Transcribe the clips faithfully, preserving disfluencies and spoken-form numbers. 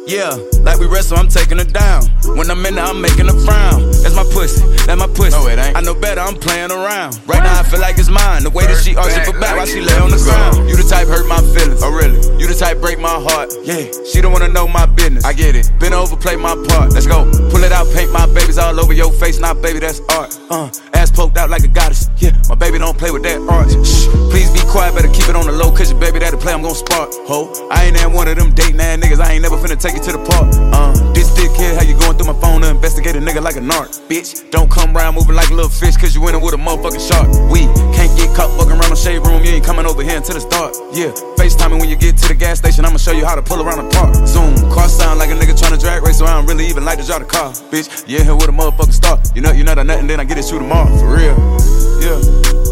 Yeah, like we wrestle, I'm taking her down. When I'm in there, I'm making her frown. That's my pussy, that's my pussy. No, it ain't. I know better, I'm playing around. Right now, I feel like it's mine. The way that she arched her back while she lay on the ground. You the type hurt my feelings. Oh, really? You the type break my heart. Yeah, she don't wanna know my business. I get it. Been over, play my part. Let's go. Pull it out, paint my babies all over your face. Nah, baby, that's art. Uh, ass poked out like a goddess. Yeah, my baby don't play with that art. Shh, please be quiet, better keep it on the low. Cause your baby that'll play, I'm gon' spark. Ho, I ain't at one of them dating ass niggas. I ain't never finna take you to the park. Uh, this dickhead, how you going through my phone to investigate a nigga like a narc? Bitch, don't come round moving like a little fish, cause you in it with a motherfucking shark. We can't get caught fucking around the shade room, you ain't coming over here until it's dark. Yeah, FaceTiming when you get to the gas station, I'ma show you how to pull around the park. Zoom, car sound like a nigga tryna drag race, so I don't really even like to drive the car. Bitch, you in here with a motherfucking star. You know, you know that nothing, then I get it you tomorrow. For real, yeah.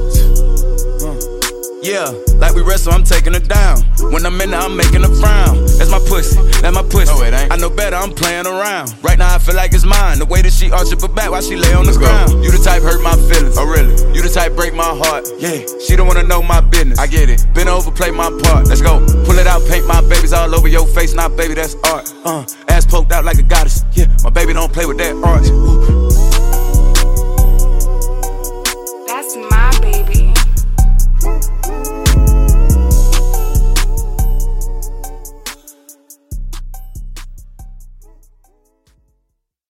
Yeah, like we wrestle, I'm taking her down. When I'm in there, I'm making her frown. That's my pussy, that's my pussy. No, it ain't. I know better, I'm playing around. Right now, I feel like it's mine. The way that she arched her back while she lay on the Let's ground. go. You the type hurt my feelings. Oh, really? You the type break my heart. Yeah, she don't wanna know my business. I get it. Been over, play my part. Let's go. Pull it out, paint my babies all over your face. Nah, baby, that's art. Uh, ass poked out like a goddess. Yeah, my baby don't play with that art. Ooh.